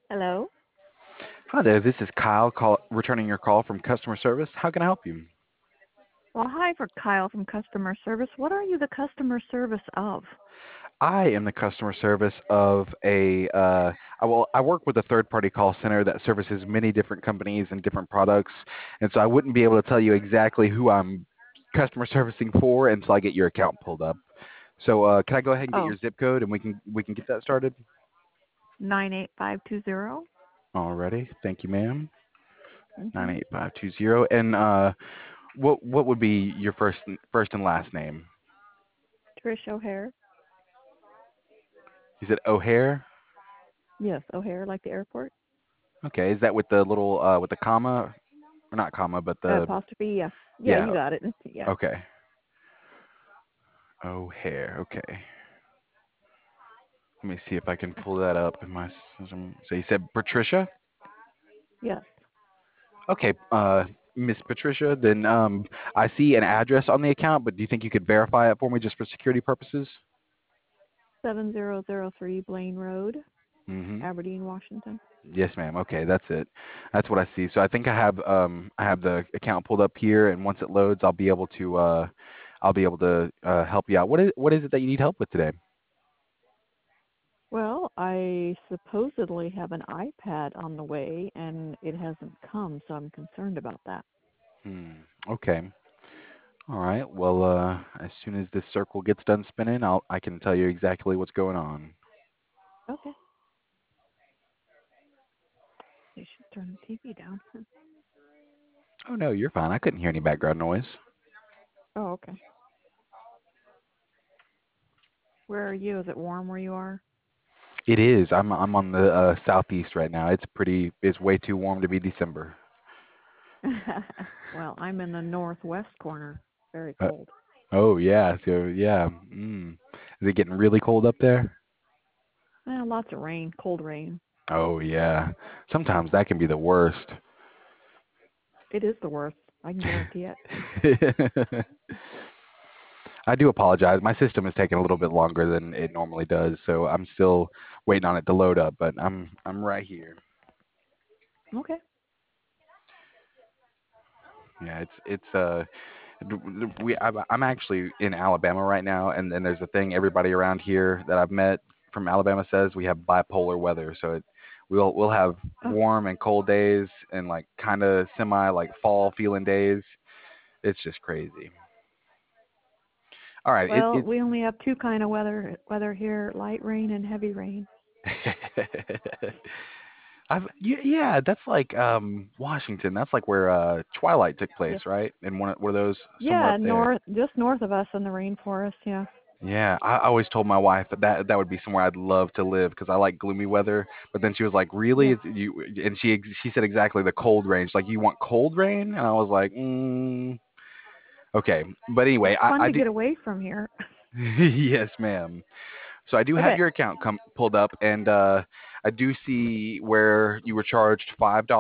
Hello. Hi there, this is Kyle returning your call from customer service. How can I help you? Well, hi for Kyle from customer service. What are you the customer service of? I am the customer service of I work with a third party call center that services many different companies and different products. And so I wouldn't be able to tell you exactly who I'm customer servicing for until I get your account pulled up. So can I go ahead and get Oh, your zip code and we can get that started? 98520. Alrighty. Thank you, ma'am. Mm-hmm. 98520. And what would be your first and last name? Trish O'Hare. You said O'Hare? Yes, O'Hare, like the airport. Okay, is that with the little with the comma or not comma, but the Apostrophe, yeah. Yeah, yeah. you got it. Yeah. Okay. O'Hare. Okay. Let me see if I can pull that up in my system. So you said Patricia? Yes. Okay, Miss Patricia. Then I see an address on the account, but do you think you could verify it for me just for security purposes? 7003 Blaine Road, Mm-hmm. Aberdeen, Washington. Yes, ma'am. Okay, that's it. That's what I see. So I think I have the account pulled up here, and once it loads, I'll be able to help you out. What is it that you need help with today? Well, I supposedly have an iPad on the way and it hasn't come, so I'm concerned about that. Hmm. Okay. All right. Well, as soon as this circle gets done spinning, I can tell you exactly what's going on. Okay. You should turn the TV down. Oh no, you're fine. I couldn't hear any background noise. Oh, okay. Where are you? Is it warm where you are? It is. I'm on the southeast right now. It's way too warm to be December. Well, I'm in the northwest corner. Very Uh, cold. oh yeah. So yeah. Is it getting really cold up there? Lots of rain, cold rain. Oh yeah. Sometimes that can be the worst. It is the worst. I can guarantee it. I do apologize. My system is taking a little bit longer than it normally does, so I'm still waiting on it to load up, but I'm right here. Okay. Yeah, I'm actually in Alabama right now, and then there's a thing everybody around here that I've met from Alabama says we have bipolar weather. So we'll have Oh, warm and cold days and like kind of semi like fall feeling days. It's just crazy. All right, well, we only have two kind of weather here: light rain and heavy rain. yeah, that's like Washington. That's like where Twilight took place, Yes. right? And one of those somewhere Yeah, up there. just north of us in the rainforest. Yeah. Yeah, I always told my wife that would be somewhere I'd love to live because I like gloomy weather. But then she was like, "Really?" Yeah. And she said exactly the cold rain. She's like, "You want cold rain?" And I was like, "Okay." But It's anyway, fun I to do. get away from here. Yes, ma'am. So I do have Okay. your account pulled up, and I do see where you were charged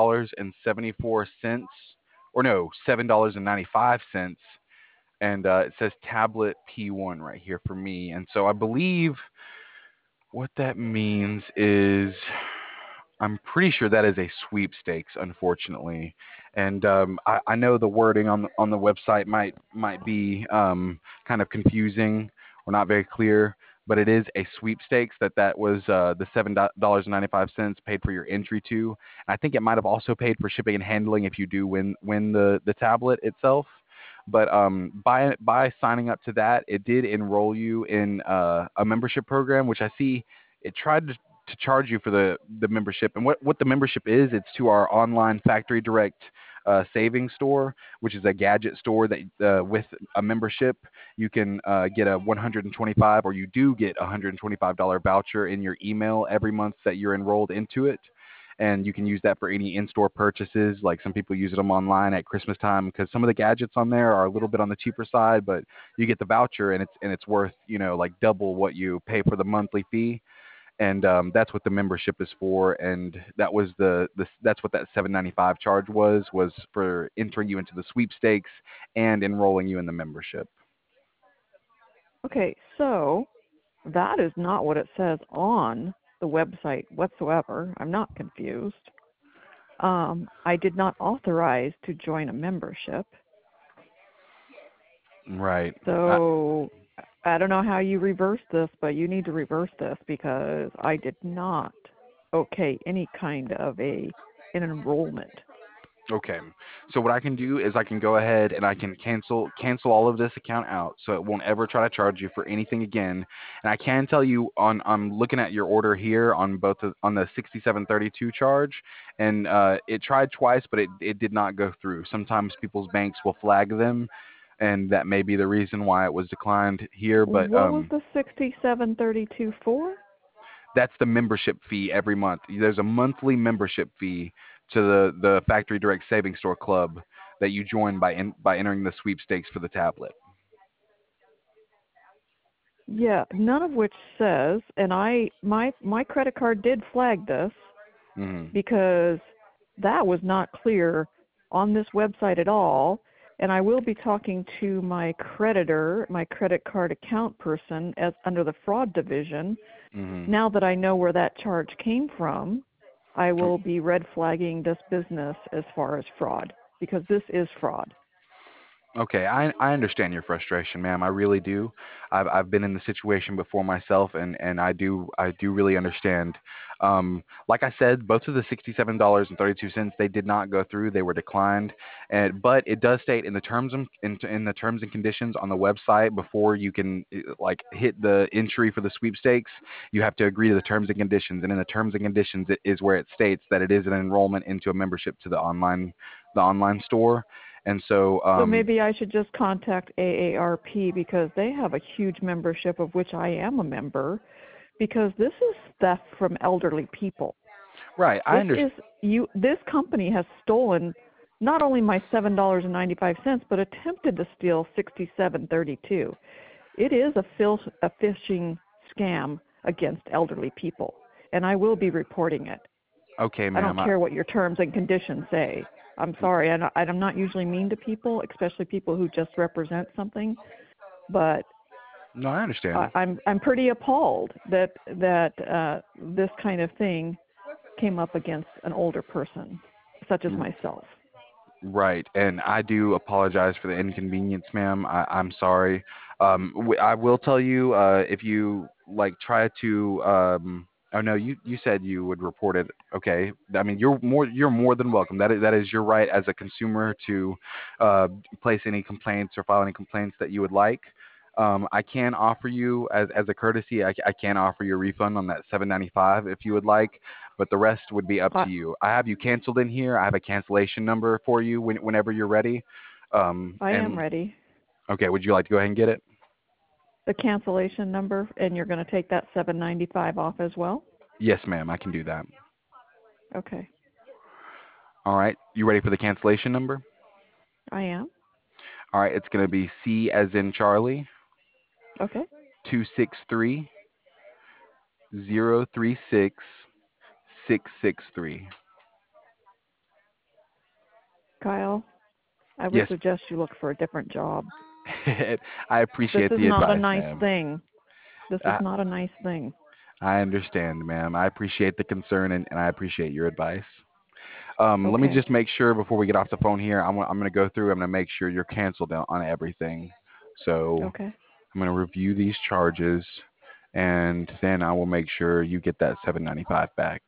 $5.74, or no, $7.95, and it says tablet P1 right here for me. And so I believe what that means is I'm pretty sure that is a sweepstakes, unfortunately. And I know the wording on the website might be kind of confusing or not very clear, but it is a sweepstakes that was the $7.95 paid for your entry to. And I think it might have also paid for shipping and handling if you do win the tablet itself. But by signing up to that, it did enroll you in a membership program, which I see it tried to charge you for the membership. And what the membership is, it's to our online factory direct savings store, which is a gadget store that with a membership you can get a 125 or you do get a $125 voucher in your email every month that you're enrolled into it. And you can use that for any in-store purchases. Like some people use them online at Christmas time because some of the gadgets on there are a little bit on the cheaper side, but you get the voucher and it's worth like double what you pay for the monthly fee. And that's what the membership is for. And that was that's what that 795 charge was for entering you into the sweepstakes and enrolling you in the membership. Okay. So that is not what it says on. the website whatsoever. I'm not confused. I did not authorize to join a membership. Right. So I don't know how you reverse this, but you need to reverse this because I did not okay any kind of an enrollment. Okay. So what I can do is I can go ahead and I can cancel all of this account out so it won't ever try to charge you for anything again. And I can tell you on I'm looking at your order here on on the 6732 charge, and it tried twice but it did not go through. Sometimes people's banks will flag them, and that may be the reason why it was declined here, but What was the 6732 for? that's the membership fee every month. There's a monthly membership fee to the Factory Direct Savings Store Club that you join by entering the sweepstakes for the tablet. Yeah, none of which says, and my credit card did flag this Hmm. because that was not clear on this website at all. And I will be talking to my creditor, my credit card account person, as under the fraud division. Hmm. Now that I know where that charge came from, I will be red flagging this business as far as fraud because this is fraud. Okay, I understand your frustration, ma'am. I really do. I've been in the situation before myself, and I do really understand. Like I said, both of the $67.32 they did not go through. They were declined, and but it does state in the terms in the terms and conditions on the website before you can like hit the entry for the sweepstakes, you have to agree to the terms and conditions. And in the terms and conditions, it is where it states that it is an enrollment into a membership to the online store. And so, So maybe I should just contact AARP because they have a huge membership of which I am a member because this is theft from elderly people. right, I understand. This company has stolen not only my $7.95 but attempted to steal $67.32. It is a phishing scam against elderly people, and I will be reporting it. Okay, I don't ma'am. care what your terms and conditions say. I'm sorry, I'm not usually mean to people, especially people who just represent something, but No, I understand. I'm pretty appalled that this kind of thing came up against an older person, such as myself. Right, and I do apologize for the inconvenience, ma'am. I'm sorry. I will tell you, if you like try to, oh no, you said you would report it. Okay, I mean you're more than welcome. That is your right as a consumer to place any complaints or file any complaints that you would like. I can offer you as a courtesy, I can offer you a refund on that 795 if you would like, but the rest would be up to you. I have you canceled in here. I have a cancellation number for you whenever you're ready. I am ready. Okay, would you like to go ahead and get it? The cancellation number, and you're going to take that $7.95 off as well? Yes, ma'am, I can do that. Okay, All right, you ready for the cancellation number? I am. All right, it's going to be C as in Charlie, Okay. 263-036-663. Kyle, I would Yes, suggest you look for a different job. I This appreciate is the not a advice, nice ma'am. thing. This is I, not a nice thing. I understand, ma'am. I appreciate the concern, and I appreciate your advice. Let me Okay. just make sure before we get off the phone here. I'm going to go through. I'm going to make sure you're canceled on everything. So Okay. I'm going to review these charges, and then I will make sure you get that 795 back.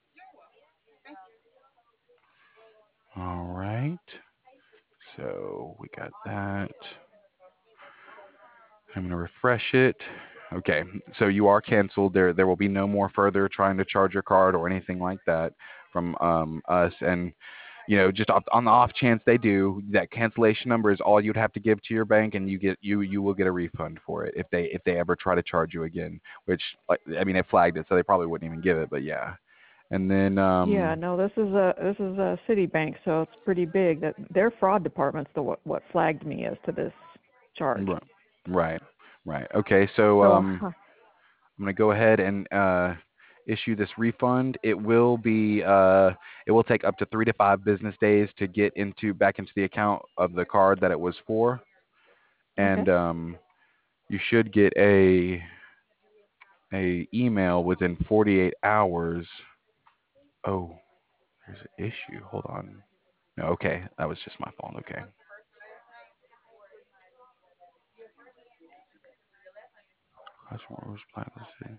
All right. So we got that. I'm going to refresh it. Okay. So you are canceled. There will be no more further trying to charge your card or anything like that from us. And just on the off chance they do, that cancellation number is all you'd have to give to your bank, and you will get a refund for it if they ever try to charge you again. Which, like, I mean, it flagged it, so they probably wouldn't even give it. But yeah, and then Yeah, no, this is a Citibank, so it's pretty big. That their fraud department's what flagged me as to this charge. right, right. Okay, so So, I'm going to go ahead and issue this refund. It will take up to 3 to 5 business days to get back into the account of the card that it was for, okay. and you should get a a email within 48 hours. Oh, there's an issue. Hold on. No, okay, that was just my fault. Okay. Customer orders plan, let's see.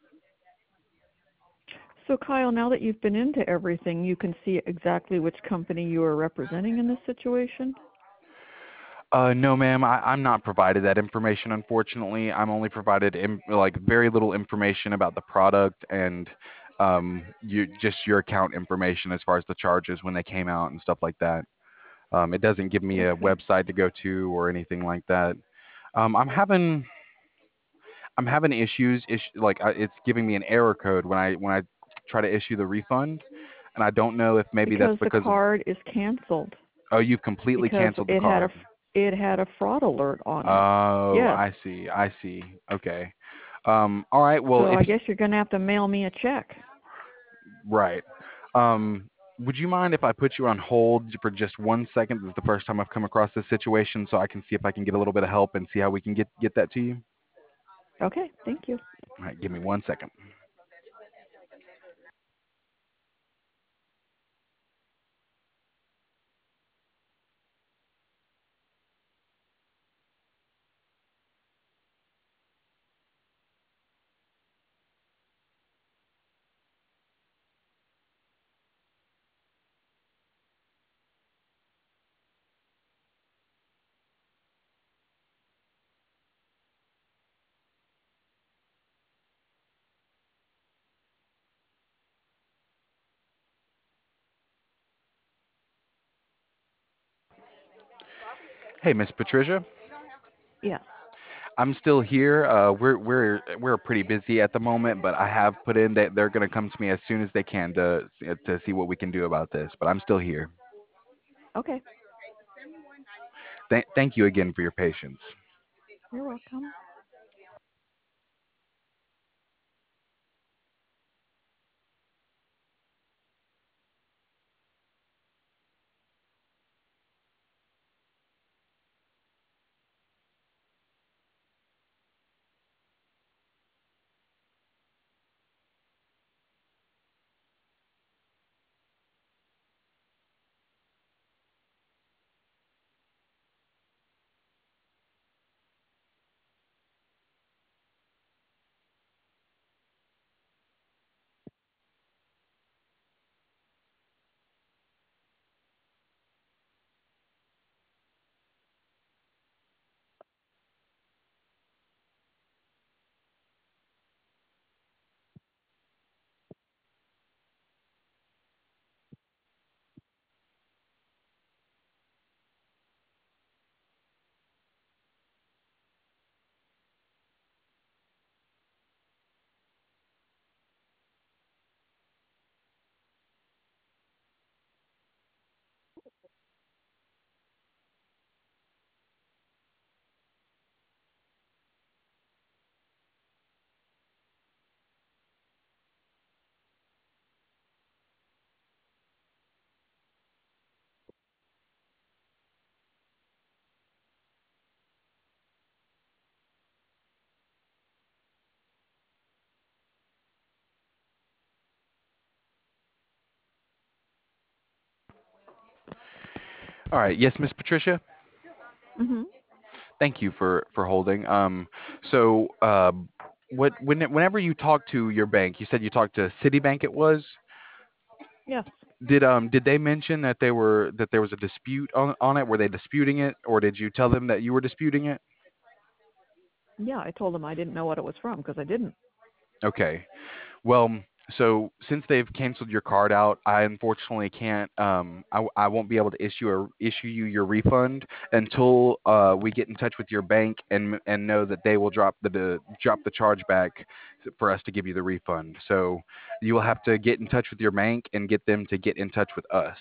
So Kyle, now that you've been into everything, you can see exactly which company you are representing in this situation? No, ma'am. I'm not provided that information, unfortunately. I'm only provided like very little information about the product and just your account information as far as the charges when they came out and stuff like that. It doesn't give me a Okay. website to go to or anything like that. I'm having issues. Like it's giving me an error code when I try to issue the refund, and I don't know if maybe that's Because the because of. card is canceled Oh, you've completely because canceled the card. it had a fraud alert on it. Oh, Yes. I see. I see. Okay. All right. Well, So I guess you're going to have to mail me a check. right. Would you mind if I put you on hold for just 1 second? This is the first time I've come across this situation, so I can see if I can get a little bit of help and see how we can get that to you. Okay, thank you. All right. Give me 1 second. Hey, Miss Patricia. Yes. I'm still here. We're pretty busy at the moment, but I have put in that they're gonna come to me as soon as they can to see what we can do about this. But I'm still here. Okay. Thank you again for your patience. You're welcome. All right. Yes, Miss Patricia. Mhm. Thank you for holding. So whenever you talk to your bank, you said you talked to Citibank. It was. Yes. Did they mention that there was a dispute on it? Were they disputing it, or did you tell them that you were disputing it? Yeah, I told them I didn't know what it was from because I didn't. Okay. Well, so since they've canceled your card out, I unfortunately can't. I won't be able to issue you your refund until we get in touch with your bank and know that they will drop the charge back for us to give you the refund. So you will have to get in touch with your bank and get them to get in touch with us.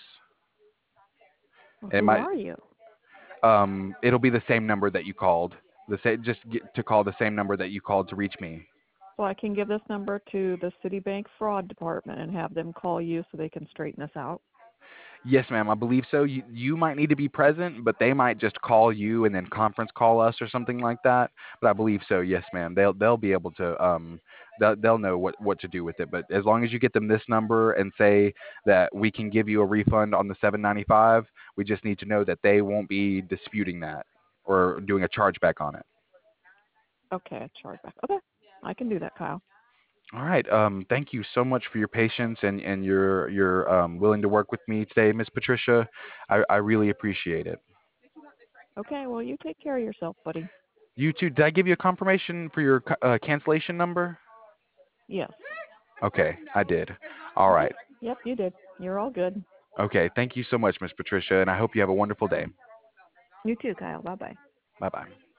Well, It who might are you? it'll be the same number that you called. The same just get to call the same number that you called to reach me. So I can give this number to the Citibank fraud department and have them call you so they can straighten this out. Yes, ma'am. I believe so. You might need to be present, but they might just call you and then conference call us or something like that. But I believe so. Yes, ma'am. They'll be able to they'll know what to do with it. But as long as you get them this number and say that we can give you a refund on the 795, we just need to know that they won't be disputing that or doing a chargeback on it. Okay, a chargeback. Okay, I can do that, Kyle. All right. Thank you so much for your patience and your willing to work with me today, Miss Patricia. I really appreciate it. Okay, well, you take care of yourself, buddy. You too. Did I give you a confirmation for your cancellation number? Yes. Okay, I did. All Okay. right. Yep, you did. You're all good. Okay. Thank you so much, Miss Patricia, and I hope you have a wonderful day. You too, Kyle. Bye bye. Bye bye.